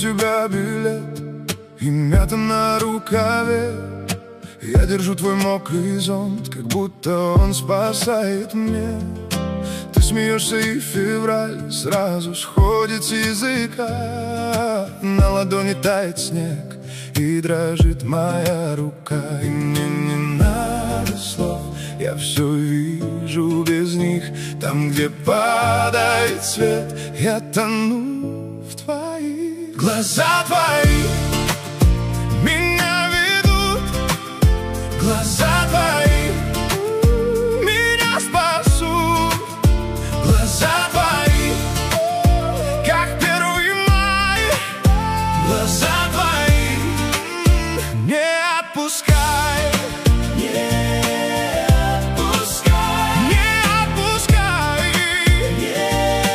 тебя билет и мята на рукаве. Я держу твой мокрый зонт, как будто он спасает меня. Ты смеешься, и февраль сразу сходит с языка. На ладони тает снег, и дрожит моя рука. И мне не надо слов, я все вижу без них. Там, где падает свет, я тону в твоих. Глаза твои меня ведут, глаза твои меня спасут. Глаза твои, как 1 май. Глаза твои, не отпускай, не отпускай, не отпускай, не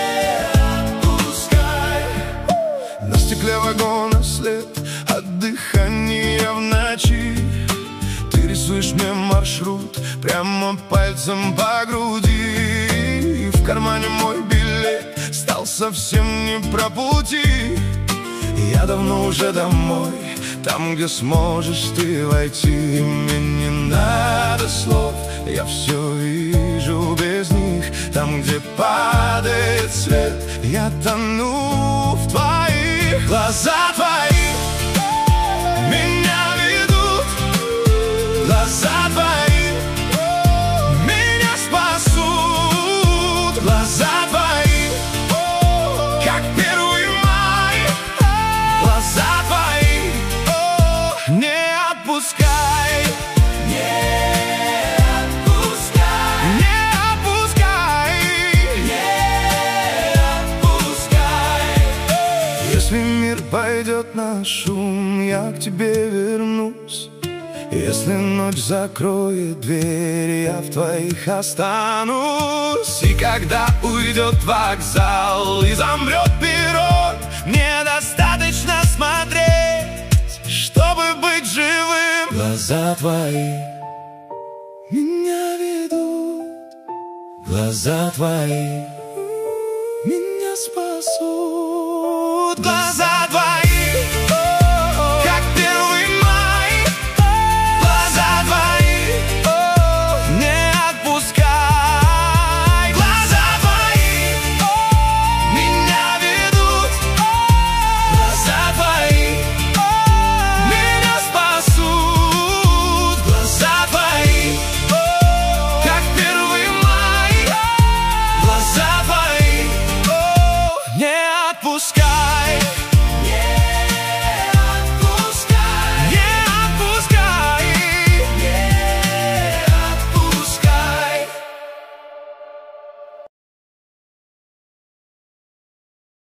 отпускай. На стекле вагона след от дыхания в ночи. Ты рисуешь мне маршрут прямо пальцем по груди. В кармане мой билет стал совсем не про пути. Я давно уже домой, там, где сможешь ты войти. И мне не надо слов, я все вижу без них. Там, где падает свет, я тону в твоих. Глаза твои меня ведут, глаза твои меня спасут. Глаза твои, как 1 май. Глаза твои, не отпускай, не отпускай, не отпускай, не отпускай. Если мир пойдет на шум, я к тебе вернусь. Если ночь закроет дверь, я в твоих останусь. И когда уйдет вокзал и замрет перрон, мне достаточно смотреть, чтобы быть живым. Глаза твои меня ведут, глаза твои меня спасут. Глаза твои, как 1 май. Глаза твои, не отпускай. Глаза твои меня ведут, глаза твои меня спасут. Глаза твои, как 1 май. Глаза твои, не отпускай.